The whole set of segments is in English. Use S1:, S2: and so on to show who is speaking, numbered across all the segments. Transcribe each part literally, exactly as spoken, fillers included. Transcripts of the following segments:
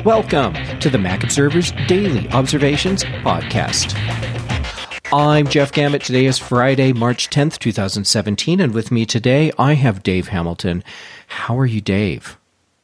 S1: Welcome to the Mac Observer's Daily Observations Podcast. I'm Jeff Gamet. Today is Friday, March tenth, twenty seventeen, and with me today I have Dave Hamilton. How are you, Dave?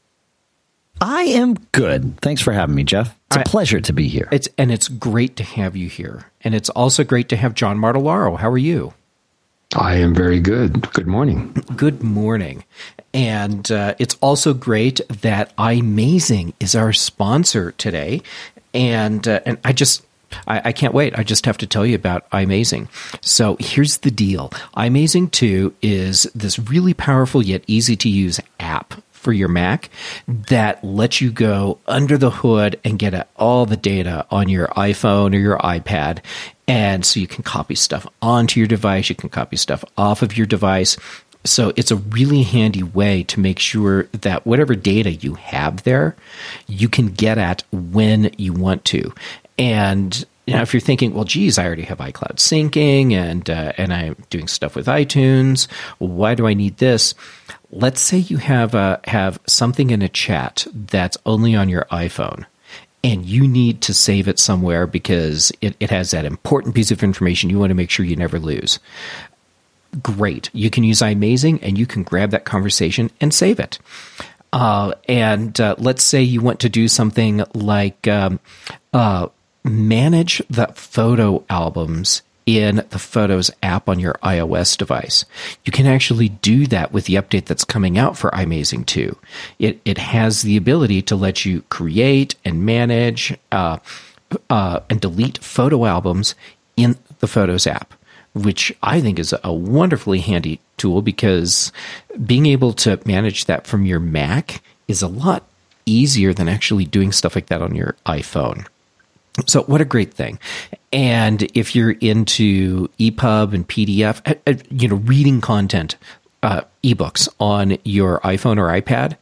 S2: I am good. Thanks for having me, Jeff. It's a I, pleasure to be here.
S1: It's and it's great to have you here. And it's also great to have John Martellaro. How are you?
S3: I am very good. Good morning.
S1: Good morning. And uh, it's also great that iMazing is our sponsor today. And uh, and I just, I, I can't wait. I just have to tell you about iMazing. So here's the deal. iMazing two is this really powerful yet easy to use app for your Mac that lets you go under the hood and get at all the data on your iPhone or your iPad. And so you can copy stuff onto your device. You can copy stuff off of your device. So it's a really handy way to make sure that whatever data you have there, you can get at when you want to. And you know, if you're thinking, well, geez, I already have iCloud syncing and uh, and I'm doing stuff with iTunes, why do I need this? Let's say you have a, have something in a chat that's only on your iPhone, and you need to save it somewhere because it, it has that important piece of information you want to make sure you never lose. Great. You can use iMazing, and you can grab that conversation and save it. Uh, and uh, let's say you want to do something like um, uh, manage the photo albums in the Photos app on your iOS device. You can actually do that with the update that's coming out for iMazing two. It it has the ability to let you create and manage uh, uh, and delete photo albums in the Photos app, which I think is a wonderfully handy tool because being able to manage that from your Mac is a lot easier than actually doing stuff like that on your iPhone. So what a great thing. And if you're into E P U B and P D F, you know, reading content, uh, ebooks on your iPhone or iPad,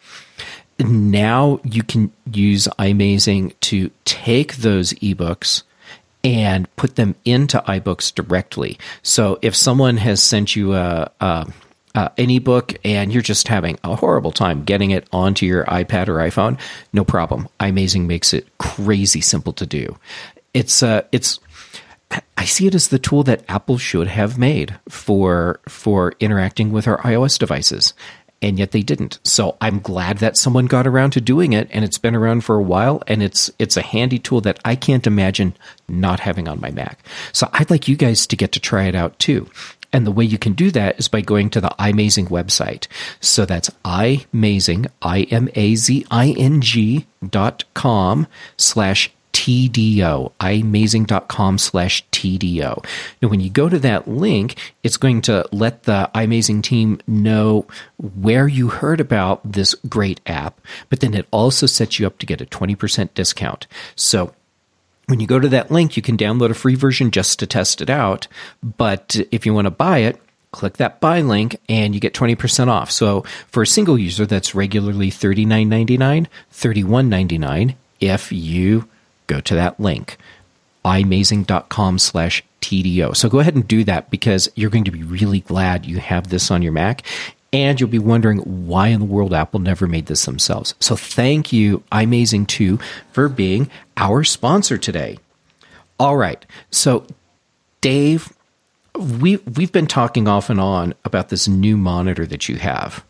S1: now you can use iMazing to take those ebooks and put them into iBooks directly. So if someone has sent you a, a Uh, an ebook and you're just having a horrible time getting it onto your iPad or iPhone, no problem. iMazing makes it crazy simple to do. It's uh, it's. I see it as the tool that Apple should have made for for interacting with our iOS devices, and yet they didn't. So I'm glad that someone got around to doing it, and it's been around for a while, and it's it's a handy tool that I can't imagine not having on my Mac. So I'd like you guys to get to try it out too. And the way you can do that is by going to the iMazing website. So that's iMazing, I M A Z I N G dot com slash T D O, iMazing dot com slash T D O. Now, when you go to that link, it's going to let the iMazing team know where you heard about this great app, but then it also sets you up to get a twenty percent discount. So when you go to that link, you can download a free version just to test it out. But if you want to buy it, click that buy link and you get twenty percent off. So for a single user, that's regularly thirty-nine ninety-nine, thirty-one ninety-nine if you go to that link, iMazing dot com slash T D O. So go ahead and do that because you're going to be really glad you have this on your Mac. And you'll be wondering why in the world Apple never made this themselves. So thank you, iMazing two, for being our sponsor today. All right. So, Dave, we, we've been talking off and on about this new monitor that you have.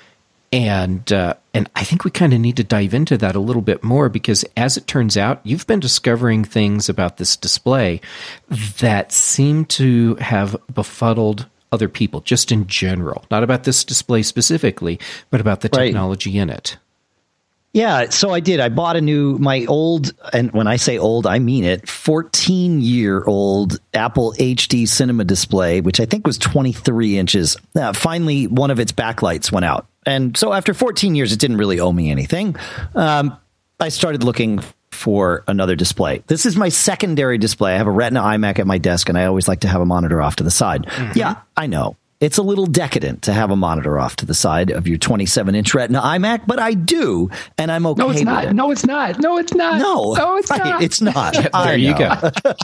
S1: And uh, and I think we kind of need to dive into that a little bit more because as it turns out, you've been discovering things about this display that seem to have befuddled other people, just in general, not about this display specifically, but about the technology right. in it.
S2: Yeah, so I did. I bought a new, my old, and when I say old, I mean it, fourteen-year-old Apple H D Cinema display, which I think was twenty-three inches. Uh, finally, one of its backlights went out. And so after fourteen years, it didn't really owe me anything. Um, I started looking for another display. This is my secondary display. I have a Retina iMac at my desk, and I always like to have a monitor off to the side. Mm-hmm. Yeah, I know. It's a little decadent to have a monitor off to the side of your twenty-seven inch Retina iMac, but I do, and I'm okay
S3: no, it's
S2: with
S3: not.
S2: it.
S3: No, it's not. No, it's not.
S2: No,
S3: no it's
S2: right,
S3: not.
S2: It's not.
S1: There you go.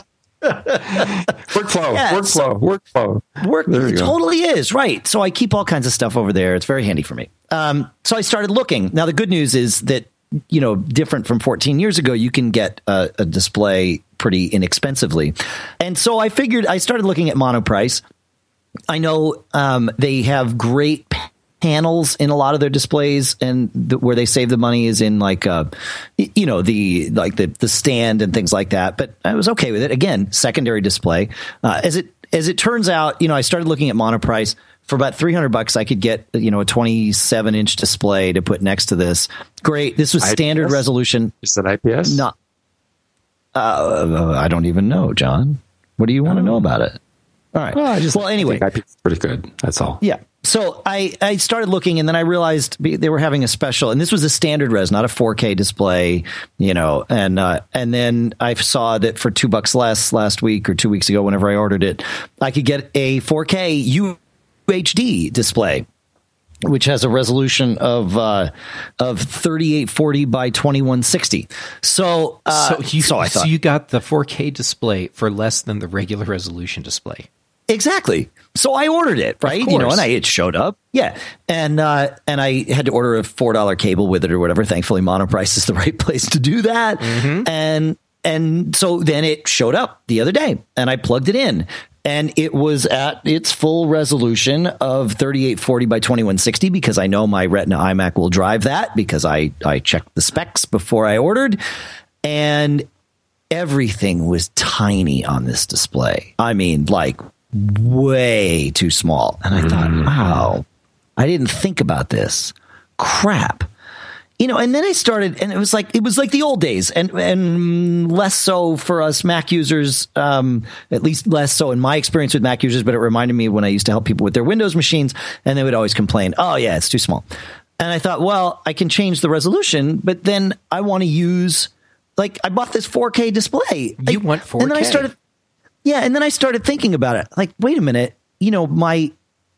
S3: workflow,
S2: yeah,
S3: workflow,
S2: so
S3: workflow.
S2: Work, it go. totally is, right. So I keep all kinds of stuff over there. It's very handy for me. Um, so I started looking. Now, the good news is that you know, different from fourteen years ago, you can get a, a display pretty inexpensively. And so I figured I started looking at Monoprice. I know um, they have great panels in a lot of their displays, and the, where they save the money is in like, uh, you know, the like the, the stand and things like that. But I was okay with it. Again, secondary display. Uh, as it as it turns out, you know, I started looking at Monoprice. For about three hundred bucks, I could get, you know, a twenty-seven inch display to put next to this. Great. This was standard
S3: I P S?
S2: resolution.
S3: Is that I P S?
S2: No. Uh, I don't even know, John. What do you want to know about it? All right.
S3: Well, I just,
S2: well anyway.
S3: I think I P S is pretty good. That's all.
S2: Yeah. So I, I started looking, and then I realized they were having a special, and this was a standard res, not a four K display, you know, and uh, and then I saw that for two bucks less last week or two weeks ago, whenever I ordered it, I could get a four K U H D display, which has a resolution of uh, of thirty-eight forty by twenty-one sixty. So, uh,
S1: so, you,
S2: so I thought,
S1: so you got the four K display for less than the regular resolution display.
S2: Exactly. So I ordered it, right? You know, and I, it showed up. Yeah. And uh, and I had to order a four dollar cable with it or whatever. Thankfully, Monoprice is the right place to do that. Mm-hmm. And and so then it showed up the other day, and I plugged it in. And it was at its full resolution of thirty-eight forty by twenty-one sixty, because I know my Retina iMac will drive that, because I, I checked the specs before I ordered. And everything was tiny on this display. I mean, like way too small. And I mm-hmm. thought, wow, I didn't think about this. Crap. You know, and then I started, and it was like it was like the old days, and and less so for us Mac users, um, at least less so in my experience with Mac users. But it reminded me of when I used to help people with their Windows machines, and they would always complain, "Oh yeah, it's too small." And I thought, well, I can change the resolution, but then I want to use, like, I bought this four K display.
S1: You
S2: I,
S1: want four K?
S2: And then I started, yeah, and then I started thinking about it. Like, wait a minute, you know, my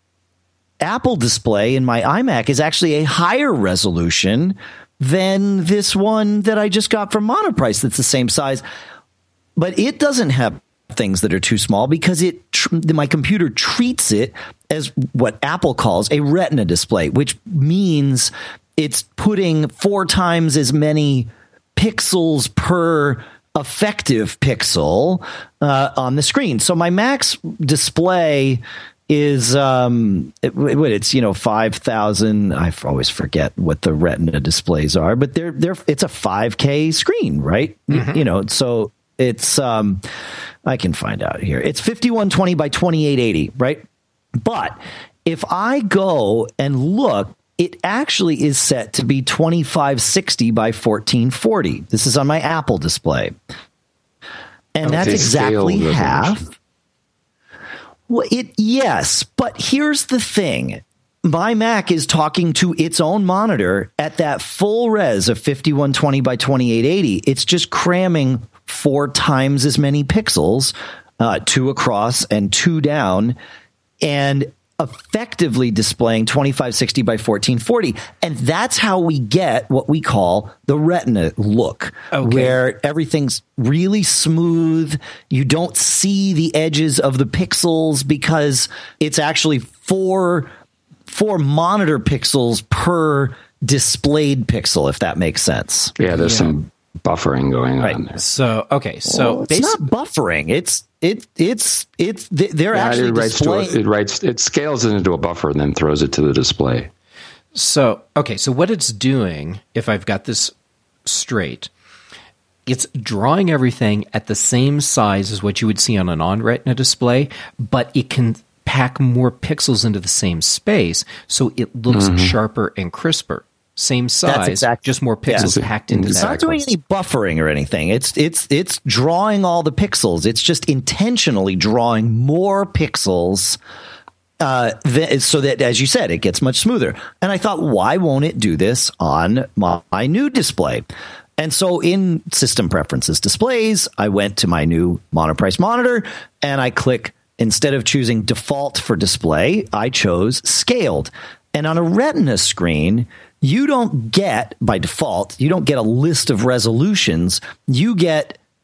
S2: Apple display in my iMac is actually a higher resolution than this one that I just got from Monoprice that's the same size. But it doesn't have things that are too small, because it tr- my computer treats it as what Apple calls a Retina display, which means it's putting four times as many pixels per effective pixel uh, on the screen. So my Mac's display is um it, it's you know five thousand. I always forget what the Retina displays are, but they're they're it's a five K screen, right? Mm-hmm. You know, so it's um I can find out here. It's fifty-one twenty by twenty-eight eighty, right? But if I go and look, it actually is set to be twenty-five sixty by fourteen forty. This is on my Apple display, and okay, that's exactly half. Well, it yes, but here's the thing. My Mac is talking to its own monitor at that full res of fifty-one twenty by twenty-eight eighty. It's just cramming four times as many pixels, uh, two across and two down, and effectively displaying twenty-five sixty by fourteen forty. And that's how we get what we call the Retina look, okay, where everything's really smooth. You don't see the edges of the pixels because it's actually four, four monitor pixels per displayed pixel, if that makes sense.
S3: Yeah, there's yeah. some buffering going
S2: right.
S3: on there.
S1: So, okay, so
S2: well, it's not buffering. It's It it's it's they're
S3: yeah,
S2: actually
S3: it writes
S2: displaying.
S3: To a, it writes it scales it into a buffer and then throws it to the display.
S1: So okay, so what it's doing, if I've got this straight, it's drawing everything at the same size as what you would see on a non-Retina display, but it can pack more pixels into the same space, so it looks mm-hmm. sharper and crisper. Same size, exactly, just more pixels yeah. packed into
S2: it's
S1: that.
S2: It's not doing any buffering or anything. It's it's it's drawing all the pixels. It's just intentionally drawing more pixels, uh, th- so that, as you said, it gets much smoother. And I thought, why won't it do this on my, my new display? And so in System Preferences Displays, I went to my new Monoprice monitor, and I click, instead of choosing Default for Display, I chose Scaled. And on a Retina screen, you don't get, by default, you don't get a list of resolutions. You get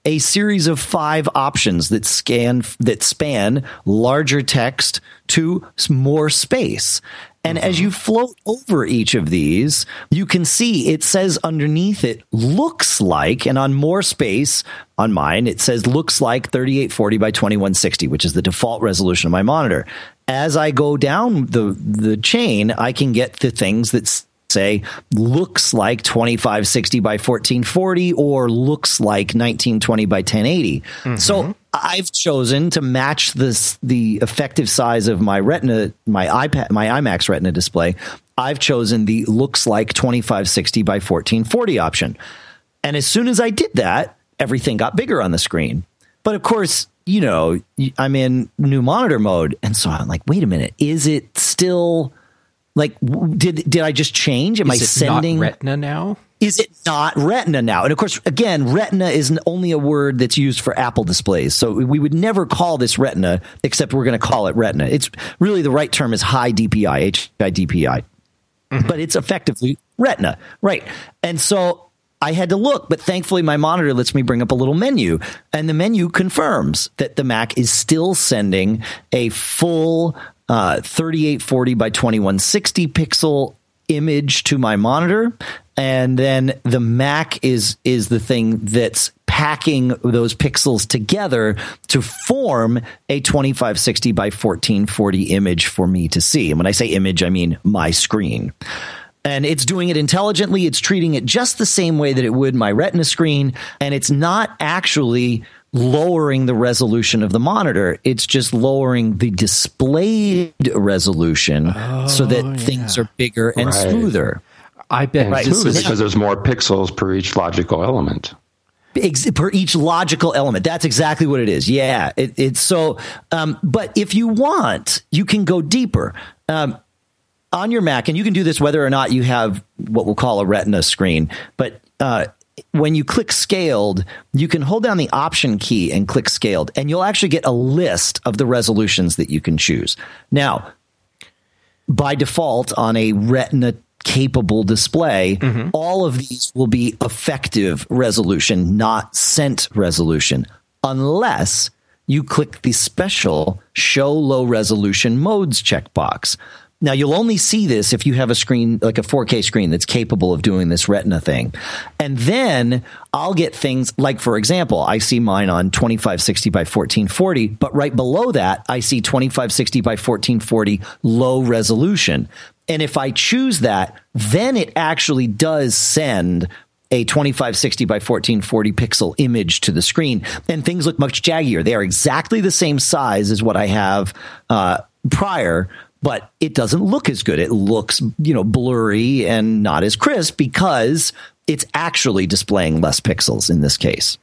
S2: a series of five options that scan that span larger text to more space. And as you float over each of these, you can see it says underneath it looks like, and on more space on mine, it says looks like thirty-eight forty by twenty-one sixty, which is the default resolution of my monitor. As I go down the, the chain, I can get to things that say looks like twenty-five sixty by fourteen forty or looks like nineteen twenty by ten eighty. Mm-hmm. So I've chosen to match this the effective size of my Retina, my iPad, my IMAX Retina display. I've chosen the looks like twenty-five sixty by fourteen forty option. And as soon as I did that, everything got bigger on the screen. But of course, you know, I'm in new monitor mode. And so I'm like, wait a minute, is it still like, did did I just change? Am
S1: is
S2: I
S1: it
S2: sending
S1: not Retina now?
S2: Is it not Retina now? And of course, again, Retina is only a word that's used for Apple displays. So we would never call this Retina, except we're going to call it Retina. It's really the right term is high D P I, H I D P I. Mm-hmm. But it's effectively Retina. Right. And so I had to look, but thankfully my monitor lets me bring up a little menu. And the menu confirms that the Mac is still sending a full uh, thirty-eight forty by twenty-one sixty pixel image to my monitor. And then the Mac is is the thing that's packing those pixels together to form a twenty-five sixty by fourteen forty image for me to see. And when I say image, I mean my screen. And it's doing it intelligently. It's treating it just the same way that it would my Retina screen. And it's not actually lowering the resolution of the monitor. It's just lowering the displayed resolution oh, so that yeah. things are bigger and right. smoother.
S3: I bet right. this is because there's more pixels per each logical element.
S2: Per each logical element. That's exactly what it is. Yeah. It, it's so, um, but if you want, you can go deeper um, on your Mac, and you can do this whether or not you have what we'll call a Retina screen. But uh, when you click scaled, you can hold down the option key and click scaled, and you'll actually get a list of the resolutions that you can choose. Now, by default on a Retina capable display, mm-hmm. all of these will be effective resolution, not sent resolution, unless you click the special show low resolution modes checkbox. Now, you'll only see this if you have a screen, like a four K screen that's capable of doing this Retina thing. And then I'll get things like, for example, I see mine on twenty-five sixty by fourteen forty, but right below that, I see twenty-five sixty by fourteen forty low resolution. And if I choose that, then it actually does send a twenty-five sixty by fourteen forty pixel image to the screen. And things look much jaggier. They are exactly the same size as what I have uh, prior, but it doesn't look as good. It looks, you know, blurry and not as crisp because it's actually displaying less pixels in this case.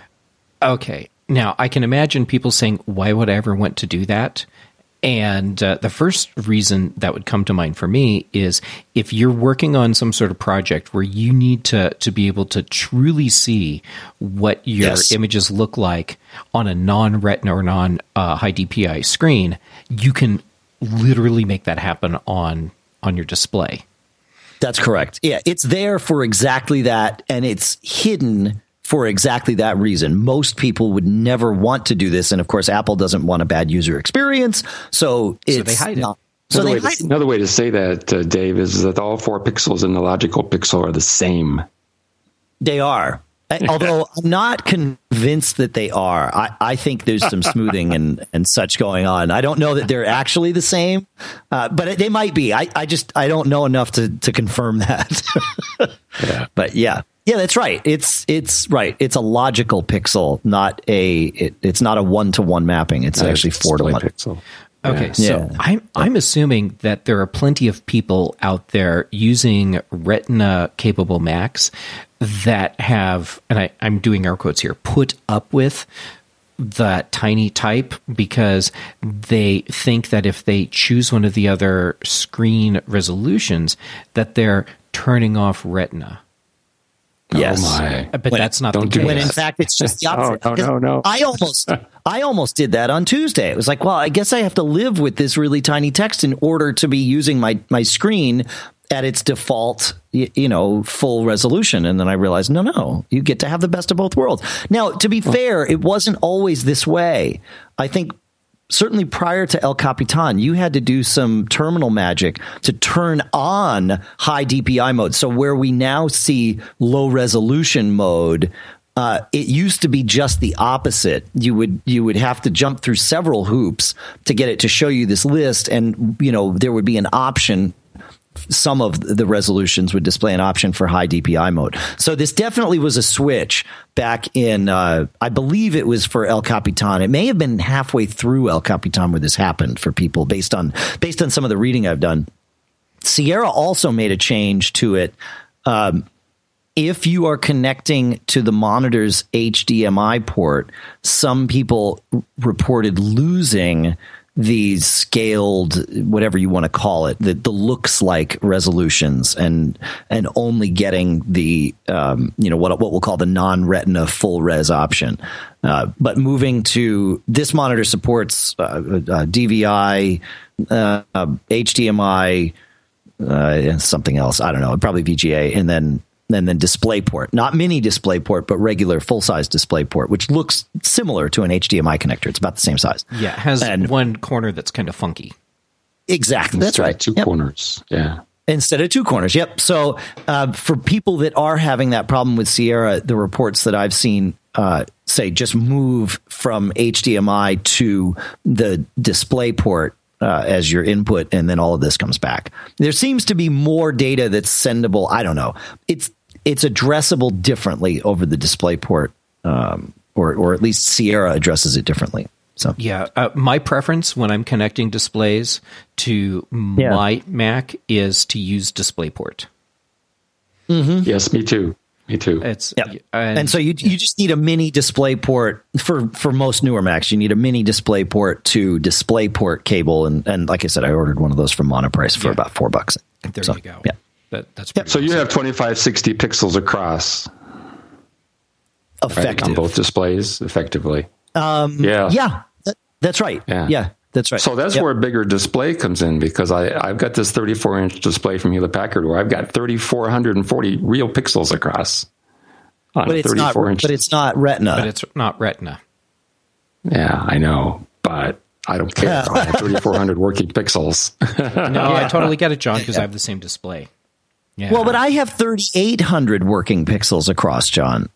S1: Okay. Now, I can imagine people saying, why would I ever want to do that? And uh, the first reason that would come to mind for me is if you're working on some sort of project where you need to, to be able to truly see what your yes. images look like on a non-Retina or non-high uh, D P I screen, you can literally make that happen on on your display.
S2: That's correct. Yeah, it's there for exactly that, and it's hidden for exactly that reason. Most people would never want to do this, and of course, Apple doesn't want a bad user experience, so it's
S1: so they hide
S2: not.
S1: It.
S2: So
S3: another,
S2: they
S3: way
S2: hide
S3: to, another way to say that, uh, Dave, is that all four pixels in the logical pixel are the same.
S2: They are. Although I'm not convinced that they are. I, I think there's some smoothing and, and such going on. I don't know that they're actually the same, uh, but they might be. I, I just I don't know enough to, to confirm that. yeah. But yeah. Yeah, that's right. It's it's right. It's a logical pixel, not a it, it's not a one-to-one mapping. It's no, actually four to one
S3: pixel.
S1: Okay, yeah. so yeah. I'm I'm assuming that there are plenty of people out there using Retina capable Macs that have, and I, I'm doing air quotes here, put up with the tiny type because they think that if they choose one of the other screen resolutions, that they're turning off Retina.
S2: Yes,
S3: oh my.
S1: But when, that's not the case.
S2: When in fact it's just the opposite.
S3: oh, no, no, no.
S2: I almost, I almost did that on Tuesday. It was like, well, I guess I have to live with this really tiny text in order to be using my my screen at its default, you, you know, full resolution. And then I realized, no, no, you get to have the best of both worlds. Now, to be fair, it wasn't always this way. I think certainly prior to El Capitan, you had to do some terminal magic to turn on high D P I mode. So where we now see low resolution mode, uh, it used to be just the opposite. You would you would have to jump through several hoops to get it to show you this list, and you know there would be an option. Some of the resolutions would display an option for high D P I mode. So this definitely was a switch back in, uh, I believe it was for El Capitan. It may have been halfway through El Capitan where this happened for people based on based on some of the reading I've done. Sierra also made a change to it. Um, if you are connecting to the monitor's H D M I port, some people r- reported losing these scaled, whatever you want to call it, the, the looks like resolutions, and and only getting the um, you know what what we'll call the non-retina full res option. Uh, but moving to this monitor supports uh, uh, D V I, uh, uh, H D M I, uh, and something else. I don't know, probably V G A, and then. And then DisplayPort, not mini DisplayPort, but regular full-size DisplayPort, which looks similar to an H D M I connector. It's about the same size.
S1: Yeah, it has and one corner that's kind of funky.
S2: Exactly, that's right.
S3: Two
S2: yep.
S3: corners, yeah.
S2: Instead of two corners, yep. So uh, for people that are having that problem with Sierra, the reports that I've seen uh, say just move from H D M I to the DisplayPort Uh, as your input, and then all of this comes back. There seems to be more data that's sendable. I don't know. It's it's addressable differently over the DisplayPort, um, or or at least Sierra addresses it differently. So
S1: yeah, uh, my preference when I'm connecting displays to
S2: yeah.
S1: my Mac is to use DisplayPort.
S3: Mm-hmm. Yes, me too. Me too.
S1: It's
S2: yep.
S1: and,
S2: and so you you just need a mini DisplayPort for for most newer Macs. You need a mini DisplayPort to DisplayPort cable, and and like I said, I ordered one of those from Monoprice for yeah. about four bucks.
S1: There
S2: so,
S1: you go.
S2: Yeah,
S1: that, that's
S2: yep.
S3: So you have twenty-five sixty pixels across,
S2: effective
S3: right, on both displays, effectively.
S2: Um,
S3: yeah,
S2: yeah, that, that's right.
S3: Yeah.
S2: yeah. That's right.
S3: So that's yep. where a bigger display comes in, because I, I've got this thirty-four inch display from Hewlett Packard where I've got three thousand four hundred forty real pixels across.
S2: But it's not. Inch. But it's not Retina.
S1: But it's not Retina.
S3: Yeah, I know, but I don't care. I have thirty-four hundred working pixels.
S1: No, yeah. I totally get it, John, because yeah. I have the same display. Yeah.
S2: Well, but I have thirty-eight hundred working pixels across, John.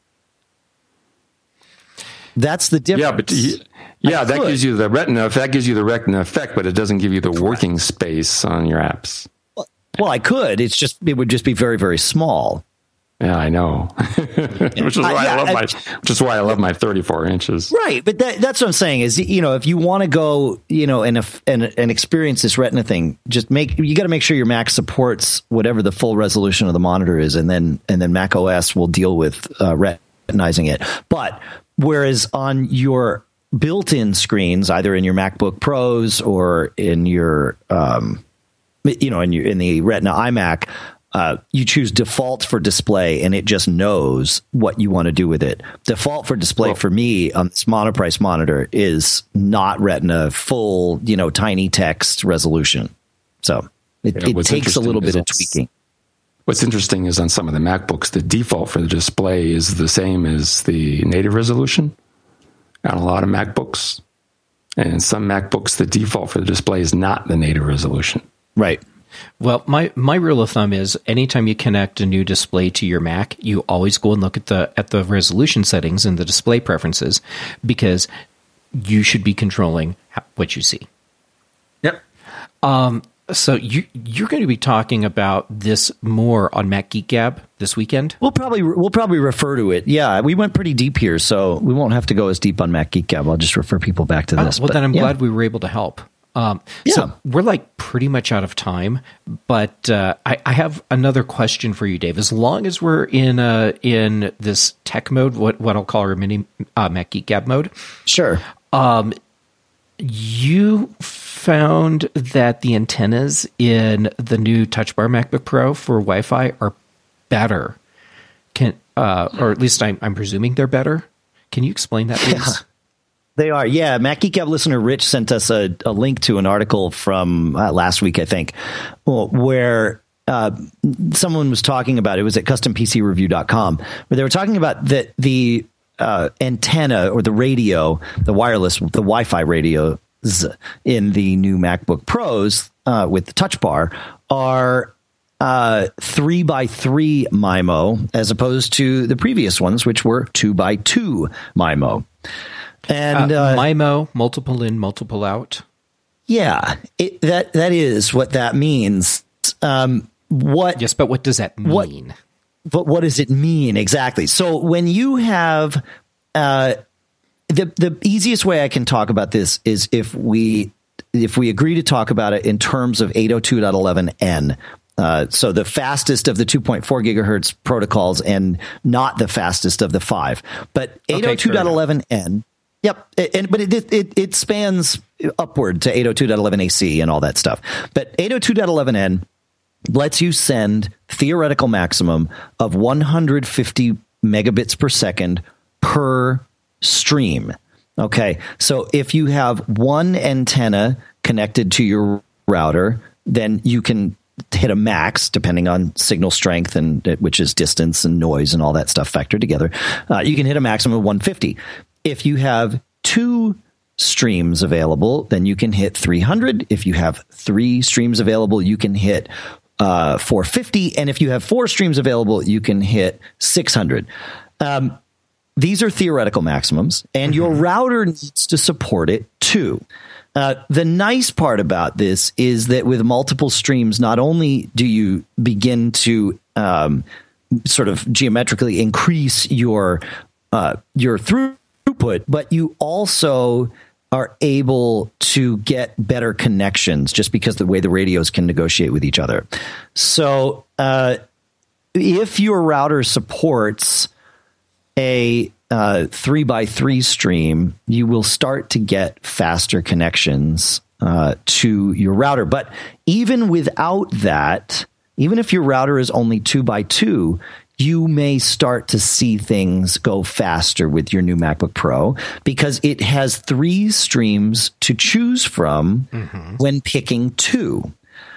S2: That's the difference.
S3: Yeah, but you, yeah, that gives you the Retina. That gives you the Retina effect, but it doesn't give you the Correct. working space on your apps.
S2: Well, well, I could. It's just it would just be very, very small.
S3: Yeah, I know. which is why uh, yeah, I love I, my which is why I love my thirty-four inches.
S2: Right, but that, that's what I'm saying is, you know, if you want to go, you know, and and and experience this Retina thing, just make you got to make sure your Mac supports whatever the full resolution of the monitor is, and then and then Mac O S will deal with uh, retinizing it. But whereas on your built-in screens, either in your MacBook Pros or in your um, you know, in your in the Retina iMac. Uh, you choose default for display, and it just knows what you want to do with it. Default for display well, for me on this Monoprice monitor is not Retina full, you know, tiny text resolution. So it, yeah, it takes a little bit of tweaking.
S3: What's interesting is on some of the MacBooks, the default for the display is the same as the native resolution on a lot of MacBooks. And in some MacBooks, the default for the display is not the native resolution.
S2: Right.
S1: Well, my, my rule of thumb is anytime you connect a new display to your Mac, you always go and look at the at the resolution settings and the display preferences, because you should be controlling what you see.
S2: Yep.
S1: Um. So you you're going to be talking about this more on Mac Geek Gab this weekend?
S2: We'll probably we'll probably refer to it. Yeah, we went pretty deep here, so we won't have to go as deep on Mac Geek Gab. I'll just refer people back to this.
S1: Oh, well,
S2: but,
S1: then I'm
S2: yeah.
S1: glad we were able to help. Um,
S2: yeah.
S1: So we're like pretty much out of time, but uh, I, I have another question for you, Dave. As long as we're in uh, in this tech mode, what what I'll call our mini uh, Mac Geek Gab mode,
S2: sure.
S1: Um, you found that the antennas in the new Touch Bar MacBook Pro for Wi-Fi are better. Can uh, or at least I'm I'm presuming they're better. Can you explain that, please?
S2: Yeah. They are, yeah. Mac Geek Gab listener Rich sent us a, a link to an article from uh, last week, I think, where uh, someone was talking about, it was at custom p c review dot com, where they were talking about that the uh, antenna or the radio, the wireless, the Wi-Fi radios in the new MacBook Pros uh, with the touch bar are uh, three by three MIMO, as opposed to the previous ones, which were two by two MIMO. And
S1: uh,
S2: uh,
S1: MIMO, multiple in, multiple out.
S2: Yeah, it, that that is what that means. Um, what?
S1: Yes, but what does that mean?
S2: What, but what does it mean exactly? So when you have uh, the the easiest way I can talk about this is if we if we agree to talk about it in terms of eight oh two dot eleven n. Uh, so the fastest of the two point four gigahertz protocols and not the fastest of the five. But eight oh two dot eleven n. Yep, and but it, it it spans upward to eight oh two dot eleven A C and all that stuff. But eight oh two dot eleven n lets you send theoretical maximum of one hundred fifty megabits per second per stream. Okay, so if you have one antenna connected to your router, then you can hit a max depending on signal strength, and which is distance and noise and all that stuff factored together. Uh, you can hit a maximum of one hundred fifty. If you have two streams available, then you can hit three hundred. If you have three streams available, you can hit uh, four hundred fifty. And if you have four streams available, you can hit six hundred. Um, these are theoretical maximums, and your router needs to support it too. Uh, the nice part about this is that with multiple streams, not only do you begin to um, sort of geometrically increase your uh, your throughput, but you also are able to get better connections just because the way the radios can negotiate with each other. So uh, if your router supports a uh, three by three stream, you will start to get faster connections uh, to your router. But even without that, even if your router is only two by two, you may start to see things go faster with your new MacBook Pro because it has three streams to choose from mm-hmm. when picking two.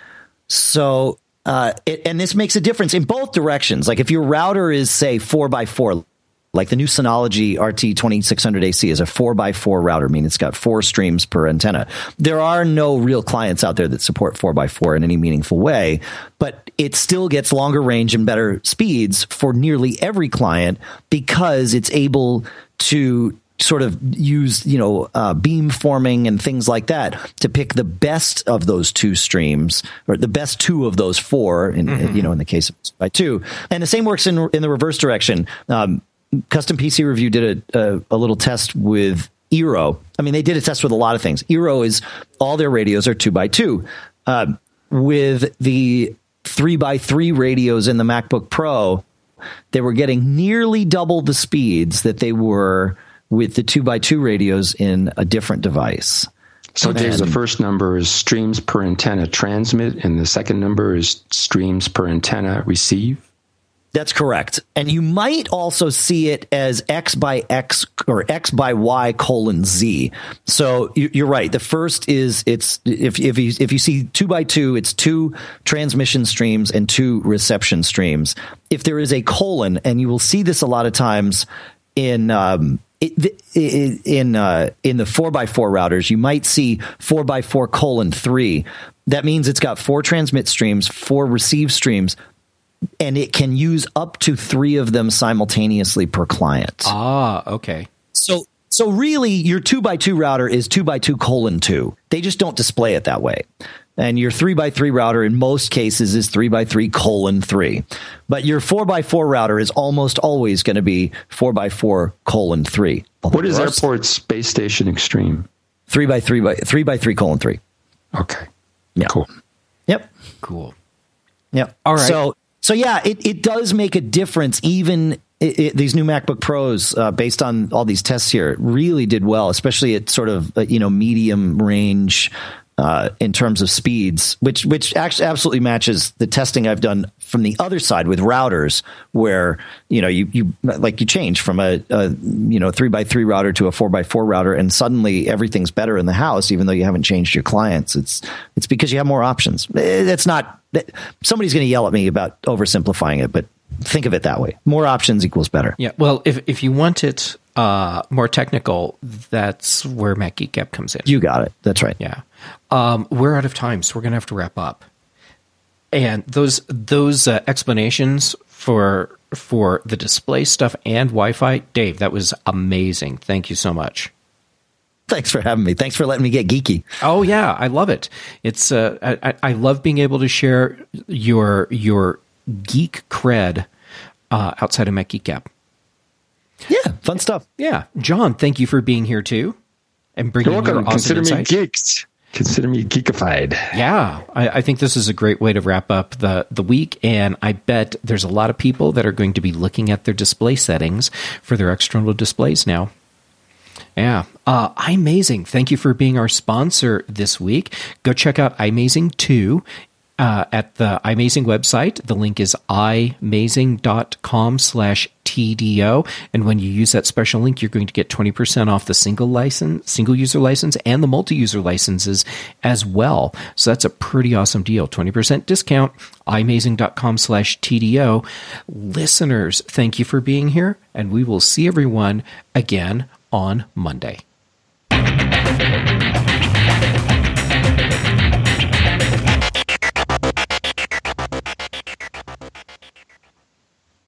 S2: So, uh, it, and this makes a difference in both directions. Like if your router is, say, four by four, like the new Synology R T twenty-six hundred A C is a four by four router, meaning it's got four streams per antenna. There are no real clients out there that support four by four in any meaningful way, but it still gets longer range and better speeds for nearly every client because it's able to sort of use, you know, uh, beam forming and things like that to pick the best of those two streams, or the best two of those four, in, mm-hmm. you know, in the case of by two. And the same works in in the reverse direction. Um, Custom P C Review did a, a, a little test with Eero. I mean, they did a test with a lot of things. Eero is all their radios are two by two. Uh, with the three by three radios in the MacBook Pro, they were getting nearly double the speeds that they were with the two by two radios in a different device.
S3: So and, Dave, the first number is streams per antenna transmit, and the second number is streams per antenna receive?
S2: That's correct. And you might also see it as X by X or X by Y colon Z. So you're right. The first is it's if if you if you see two by two, it's two transmission streams and two reception streams. If there is a colon, and you will see this a lot of times in um, in uh, in the four by four routers, you might see four by four colon three. That means it's got four transmit streams, four receive streams, and it can use up to three of them simultaneously per client.
S1: Ah, okay.
S2: So, so really, your two by two router is two by two colon two. They just don't display it that way. And your three by three router, in most cases, is three by three colon three. But your four by four router is almost always going to be four by four colon three.
S3: What is Airport's Base Station Extreme?
S2: Three by three by three by three colon three.
S3: Okay.
S2: Yeah.
S3: Cool.
S2: Yep.
S1: Cool.
S2: Yep.
S1: All right.
S2: So. So yeah, it, it does make a difference. Even it, it, these new MacBook Pros, uh, based on all these tests here, really did well, especially at sort of uh, you know medium range uh, in terms of speeds, which which actually absolutely matches the testing I've done from the other side with routers, where you know you you like you change from a, a you know three by three router to a four by four router, and suddenly everything's better in the house, even though you haven't changed your clients. It's it's because you have more options. It's not somebody's going to yell at me about oversimplifying it, but think of it that way. More options equals better.
S1: Yeah. Well, if if you want it uh, more technical, that's where Mac Geek Gab comes in.
S2: You got it. That's right.
S1: Yeah. Um, we're out of time, so we're going to have to wrap up. And those those uh, explanations for for the display stuff and Wi-Fi, Dave, that was amazing. Thank you so much.
S2: Thanks for having me. Thanks for letting me get geeky.
S1: Oh yeah, I love it. It's uh, I, I love being able to share your your geek cred uh, outside of Mac Geek Gab.
S2: Yeah, fun stuff.
S1: Yeah, John, thank you for being here too, and bringing
S3: You're welcome.
S1: your awesome
S3: Consider
S1: insights.
S3: me geeked. Consider me geekified.
S1: Yeah, I, I think this is a great way to wrap up the, the week, and I bet there's a lot of people that are going to be looking at their display settings for their external displays now. Yeah. Uh, iMazing, thank you for being our sponsor this week. Go check out iMazing two uh, at the iMazing website. The link is imazing.com slash TDO. And when you use that special link, you're going to get twenty percent off the single license, single user license and the multi-user licenses as well. So that's a pretty awesome deal. twenty percent discount, imazing.com slash TDO. Listeners, thank you for being here, and we will see everyone again on Monday.